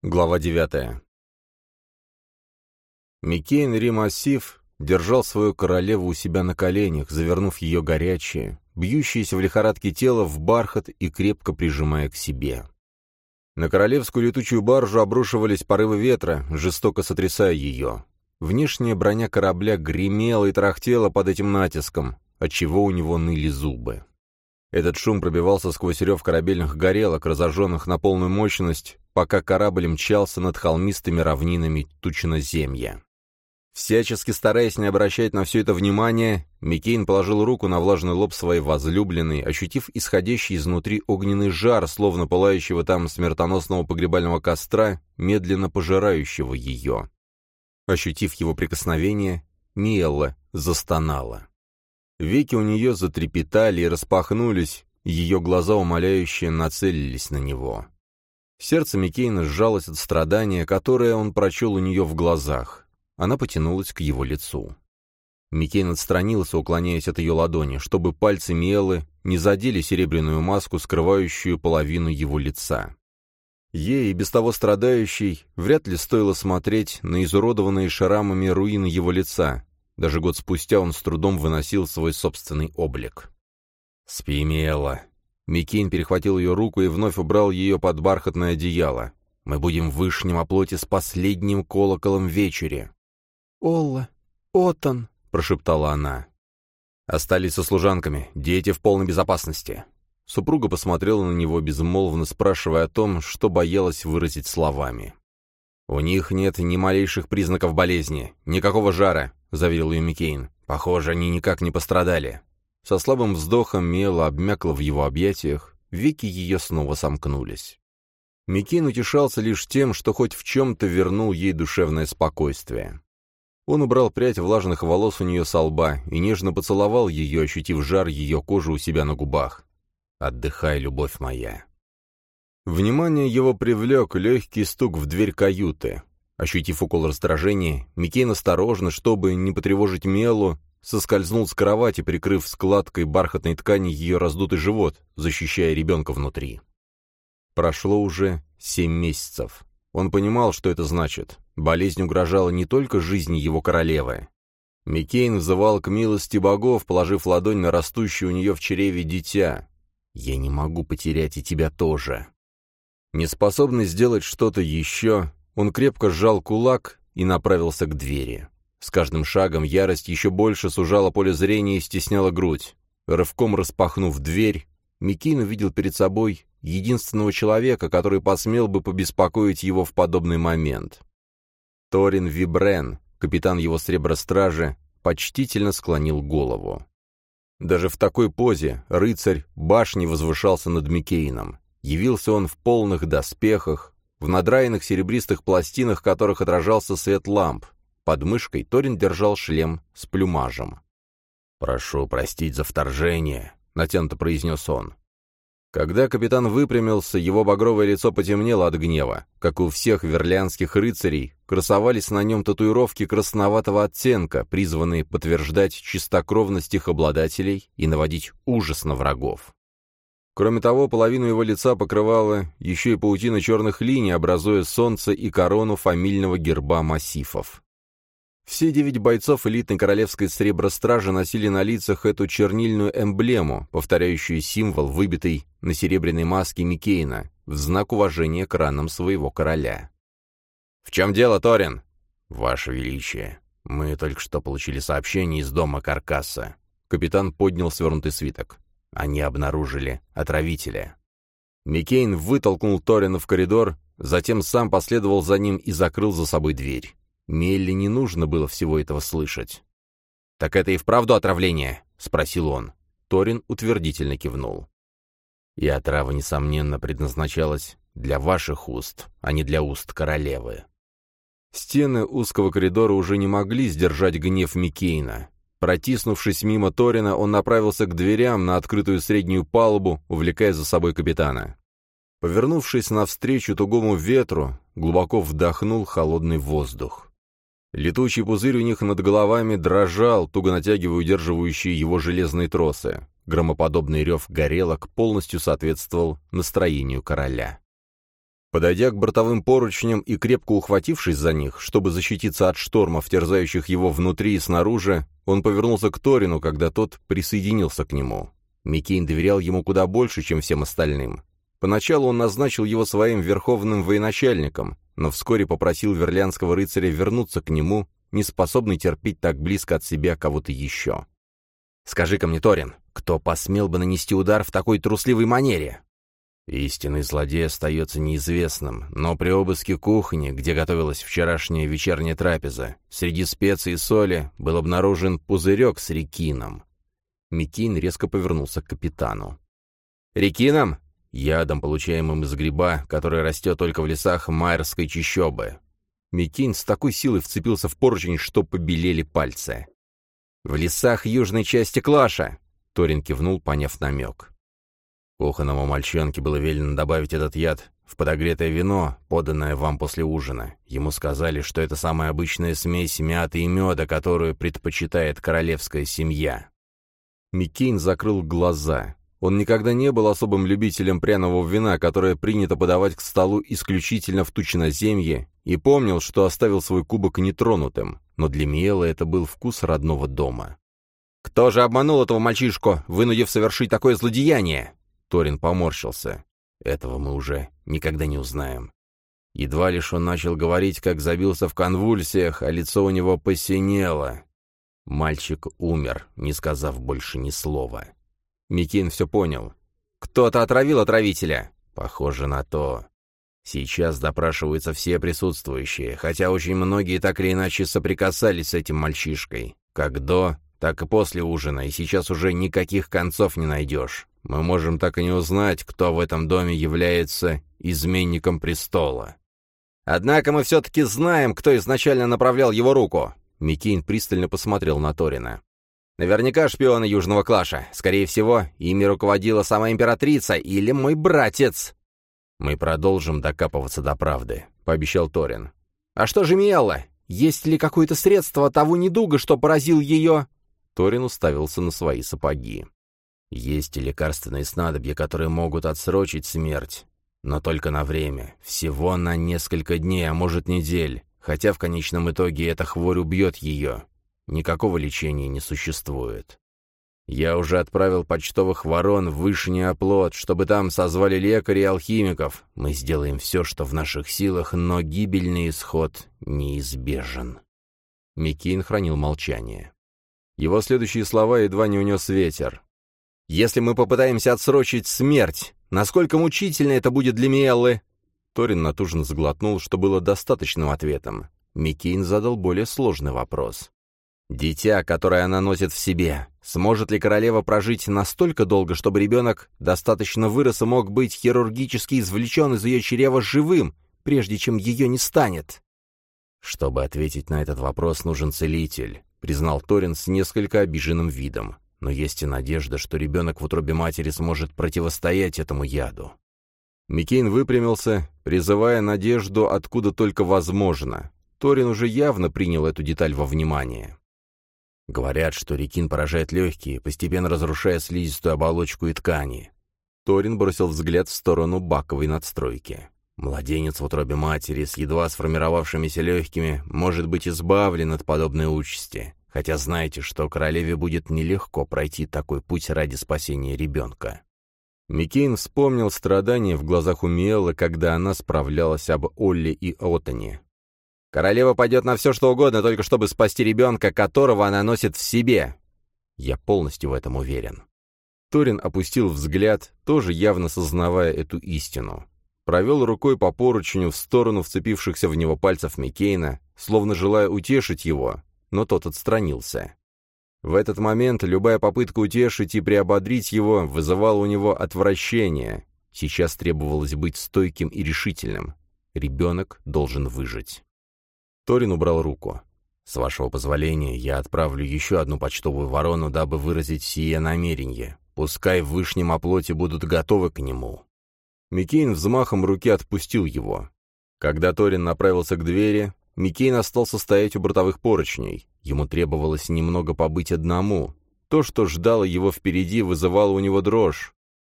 Глава 9. Микейн Ри-Массив держал свою королеву у себя на коленях, завернув ее горячее, бьющееся в лихорадке тело в бархат и крепко прижимая к себе. На королевскую летучую баржу обрушивались порывы ветра, жестоко сотрясая ее. Внешняя броня корабля гремела и тарахтела под этим натиском, отчего у него ныли зубы. Этот шум пробивался сквозь рев корабельных горелок, разожженных на полную мощность, пока корабль мчался над холмистыми равнинами Тучноземья. Всячески стараясь не обращать на все это внимания, Микейн положил руку на влажный лоб своей возлюбленной, ощутив исходящий изнутри огненный жар, словно пылающего там смертоносного погребального костра, медленно пожирающего ее. Ощутив его прикосновение, Миэлла застонала. Веки у нее затрепетали и распахнулись, ее глаза умоляюще нацелились на него. Сердце Микейна сжалось от страдания, которое он прочел у нее в глазах. Она потянулась к его лицу. Микейн отстранился, уклоняясь от ее ладони, чтобы пальцы Миэллы не задели серебряную маску, скрывающую половину его лица. Ей, и без того страдающей, вряд ли стоило смотреть на изуродованные шрамами руины его лица. Даже год спустя он с трудом выносил свой собственный облик. «Спи, Миэлла». Микейн перехватил ее руку и вновь убрал ее под бархатное одеяло. «Мы будем в вышнем оплоте с последним колоколом вечери». «Олла, Отан», — прошептала она. «Остались со служанками, дети в полной безопасности». Супруга посмотрела на него, безмолвно спрашивая о том, что боялась выразить словами. «У них нет ни малейших признаков болезни, никакого жара», — заверил ее Микейн. «Похоже, они никак не пострадали». Со слабым вздохом Миэлла обмякла в его объятиях, веки ее снова сомкнулись. Микейн утешался лишь тем, что хоть в чем-то вернул ей душевное спокойствие. Он убрал прядь влажных волос у нее со лба и нежно поцеловал ее, ощутив жар ее кожи у себя на губах. «Отдыхай, любовь моя». Внимание его привлек легкий стук в дверь каюты. Ощутив укол раздражения, Микейн осторожно, чтобы не потревожить Миэллу, соскользнул с кровати, прикрыв складкой бархатной ткани ее раздутый живот, защищая ребенка внутри. Прошло уже 7 месяцев. Он понимал, что это значит. Болезнь угрожала не только жизни его королевы. Микейн взывал к милости богов, положив ладонь на растущее у нее в чреве дитя. «Я не могу потерять и тебя тоже». Неспособный сделать что-то еще, он крепко сжал кулак и направился к двери. С каждым шагом ярость еще больше сужала поле зрения и стесняла грудь. Рывком распахнув дверь, Микейн увидел перед собой единственного человека, который посмел бы побеспокоить его в подобный момент. Торин Вибрен, капитан его Сребростражи, почтительно склонил голову. Даже в такой позе рыцарь башни возвышался над Микейном. Явился он в полных доспехах, в надраенных серебристых пластинах, которых отражался свет ламп. Под мышкой Торин держал шлем с плюмажем. «Прошу простить за вторжение», — натянуто произнес он. Когда капитан выпрямился, его багровое лицо потемнело от гнева. Как и у всех верлианских рыцарей, красовались на нем татуировки красноватого оттенка, призванные подтверждать чистокровность их обладателей и наводить ужас на врагов. Кроме того, половину его лица покрывала еще и паутина черных линий, образуя солнце и корону фамильного герба массифов. Все 9 бойцов элитной королевской Сребростражи носили на лицах эту чернильную эмблему, повторяющую символ, выбитый на серебряной маске Микейна, в знак уважения к ранам своего короля. «В чем дело, Торин?» «Ваше Величие, мы только что получили сообщение из дома Каркаса». Капитан поднял свернутый свиток. Они обнаружили отравителя. Микейн вытолкнул Торина в коридор, затем сам последовал за ним и закрыл за собой дверь. Миэлле не нужно было всего этого слышать. «Так это и вправду отравление?» — спросил он. Торин утвердительно кивнул. «И отрава, несомненно, предназначалась для ваших уст, а не для уст королевы». Стены узкого коридора уже не могли сдержать гнев Микейна. Протиснувшись мимо Торина, он направился к дверям на открытую среднюю палубу, увлекая за собой капитана. Повернувшись навстречу тугому ветру, глубоко вдохнул холодный воздух. Летучий пузырь у них над головами дрожал, туго натягивая удерживающие его железные тросы. Громоподобный рев горелок полностью соответствовал настроению короля. Подойдя к бортовым поручням и крепко ухватившись за них, чтобы защититься от штормов, терзающих его внутри и снаружи, он повернулся к Торину, когда тот присоединился к нему. Микейн доверял ему куда больше, чем всем остальным. Поначалу он назначил его своим верховным военачальником, но вскоре попросил верлянского рыцаря вернуться к нему, неспособный терпеть так близко от себя кого-то еще. «Скажи-ка мне, Торин, кто посмел бы нанести удар в такой трусливой манере?» Истинный злодей остается неизвестным, но при обыске кухни, где готовилась вчерашняя вечерняя трапеза, среди специй и соли был обнаружен пузырек с рекином. Микейн резко повернулся к капитану. «Рекином?» «Ядом, получаемым из гриба, который растет только в лесах Майерской чащобы». Микейн с такой силой вцепился в поручень, что побелели пальцы. «В лесах южной части Клаша!» — Торин кивнул, поняв намек. Кухонному мальчонке было велено добавить этот яд в подогретое вино, поданное вам после ужина. Ему сказали, что это самая обычная смесь мяты и меда, которую предпочитает королевская семья. Микейн закрыл глаза. Он никогда не был особым любителем пряного вина, которое принято подавать к столу исключительно в тучноземье, и помнил, что оставил свой кубок нетронутым, но для Миэлы это был вкус родного дома. «Кто же обманул этого мальчишку, вынудив совершить такое злодеяние?» Торин поморщился. «Этого мы уже никогда не узнаем». Едва лишь он начал говорить, как забился в конвульсиях, а лицо у него посинело. Мальчик умер, не сказав больше ни слова. Микейн все понял. «Кто-то отравил отравителя?» «Похоже на то». Сейчас допрашиваются все присутствующие, хотя очень многие так или иначе соприкасались с этим мальчишкой. Как до, так и после ужина, и сейчас уже никаких концов не найдешь. Мы можем так и не узнать, кто в этом доме является изменником престола. Однако мы все-таки знаем, кто изначально направлял его руку. Микейн пристально посмотрел на Торина. Наверняка шпионы Южного Клаша. Скорее всего, ими руководила сама императрица или мой братец. Мы продолжим докапываться до правды, пообещал Торин. А что же Миэлла? Есть ли какое-то средство того недуга, что поразил ее? Торин уставился на свои сапоги. Есть и лекарственные снадобья, которые могут отсрочить смерть, но только на время, всего на несколько дней, а может недель, хотя в конечном итоге эта хворь убьет ее. Никакого лечения не существует. Я уже отправил почтовых ворон в Вышний оплот, чтобы там созвали лекарей и алхимиков. Мы сделаем все, что в наших силах, но гибельный исход неизбежен». Микейн хранил молчание. Его следующие слова едва не унес ветер. «Если мы попытаемся отсрочить смерть, насколько мучительно это будет для Миэллы?» Торин натужно сглотнул, что было достаточным ответом. Микейн задал более сложный вопрос. «Дитя, которое она носит в себе, сможет ли королева прожить настолько долго, чтобы ребенок достаточно вырос и мог быть хирургически извлечен из ее чрева живым, прежде чем ее не станет?» «Чтобы ответить на этот вопрос, нужен целитель», — признал Торин с несколько обиженным видом. «Но есть и надежда, что ребенок в утробе матери сможет противостоять этому яду». Микейн выпрямился, призывая надежду откуда только возможно. Торин уже явно принял эту деталь во внимание. «Говорят, что рекин поражает легкие, постепенно разрушая слизистую оболочку и ткани». Торин бросил взгляд в сторону баковой надстройки. «Младенец в утробе матери с едва сформировавшимися легкими может быть избавлен от подобной участи, хотя знаете, что королеве будет нелегко пройти такой путь ради спасения ребенка». Микейн вспомнил страдания в глазах у Миэллы, когда она справлялась об Олле и Отане. «Королева пойдет на все, что угодно, только чтобы спасти ребенка, которого она носит в себе». «Я полностью в этом уверен». Торин опустил взгляд, тоже явно сознавая эту истину. Провел рукой по поручню в сторону вцепившихся в него пальцев Микейна, словно желая утешить его, но тот отстранился. В этот момент любая попытка утешить и приободрить его вызывала у него отвращение. Сейчас требовалось быть стойким и решительным. Ребенок должен выжить. Торин убрал руку. «С вашего позволения, я отправлю еще одну почтовую ворону, дабы выразить сие намерение. Пускай в Вышнем оплоте будут готовы к нему». Микейн взмахом руки отпустил его. Когда Торин направился к двери, Микейн остался стоять у бортовых поручней. Ему требовалось немного побыть одному. То, что ждало его впереди, вызывало у него дрожь.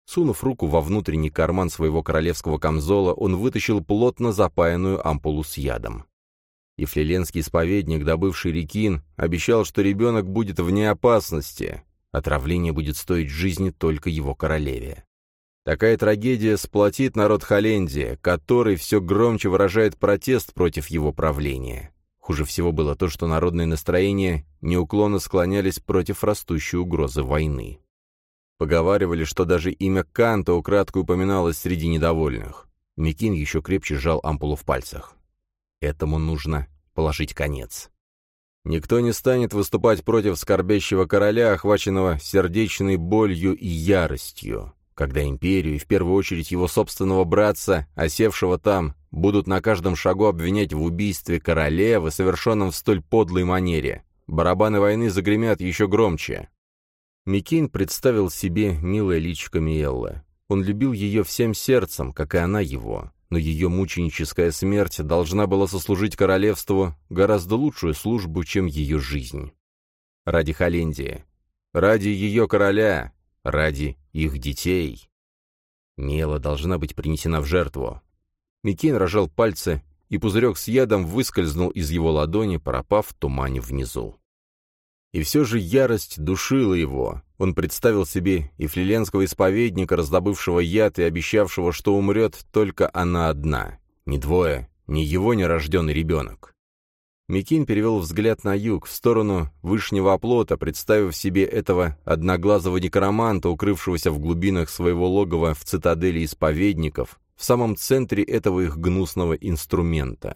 Сунув руку во внутренний карман своего королевского камзола, он вытащил плотно запаянную ампулу с ядом. И флиленский исповедник, добывший рекин, обещал, что ребенок будет вне опасности. Отравление будет стоить жизни только его королеве. Такая трагедия сплотит народ Холлендии, который все громче выражает протест против его правления. Хуже всего было то, что народные настроения неуклонно склонялись против растущей угрозы войны. Поговаривали, что даже имя Канта украдкой упоминалось среди недовольных. Микин еще крепче сжал ампулу в пальцах. Этому нужно положить конец. Никто не станет выступать против скорбящего короля, охваченного сердечной болью и яростью. Когда империю, и в первую очередь его собственного братца, осевшего там, будут на каждом шагу обвинять в убийстве королевы, совершенном в столь подлой манере, барабаны войны загремят еще громче. Микин представил себе милое личико Миэллы. Он любил ее всем сердцем, как и она его, но ее мученическая смерть должна была сослужить королевству гораздо лучшую службу, чем ее жизнь. Ради Холлендии, ради ее короля, ради их детей. Миэлла должна быть принесена в жертву. Микин разжал пальцы, и пузырек с ядом выскользнул из его ладони, пропав в тумане внизу. И все же ярость душила его. Он представил себе и флиленского исповедника, раздобывшего яд и обещавшего, что умрет только она одна. Ни двое, ни его нерожденный ребенок. Микин перевел взгляд на юг, в сторону вышнего оплота, представив себе этого одноглазого некроманта, укрывшегося в глубинах своего логова в цитадели исповедников, в самом центре этого их гнусного инструмента.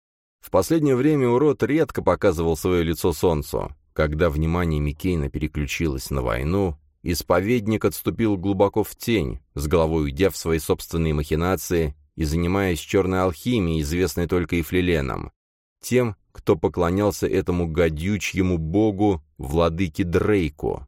В последнее время урод редко показывал свое лицо солнцу. Когда внимание Миккейна переключилось на войну, исповедник отступил глубоко в тень, с головой уйдя в свои собственные махинации и занимаясь черной алхимией, известной только и флиленам, тем, кто поклонялся этому гадючьему богу, владыке Дрейку.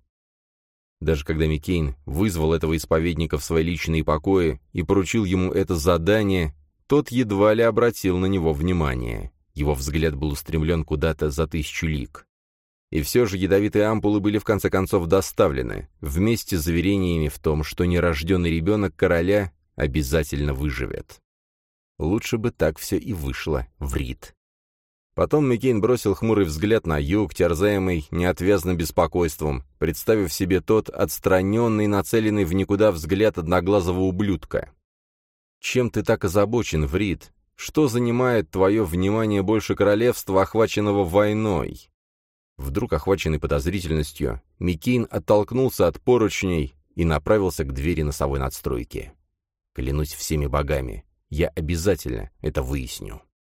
Даже когда Миккейн вызвал этого исповедника в свои личные покои и поручил ему это задание, тот едва ли обратил на него внимание. Его взгляд был устремлен куда-то за 1000 лиг. И все же ядовитые ампулы были в конце концов доставлены, вместе с заверениями в том, что нерожденный ребенок короля обязательно выживет. Лучше бы так все и вышло в Рид. Потом Миккейн бросил хмурый взгляд на юг, терзаемый неотвязным беспокойством, представив себе тот отстраненный, нацеленный в никуда взгляд одноглазого ублюдка. «Чем ты так озабочен, Врид? Что занимает твое внимание больше королевства, охваченного войной?» Вдруг, охваченный подозрительностью, Миккейн оттолкнулся от поручней и направился к двери носовой надстройки. «Клянусь всеми богами, я обязательно это выясню».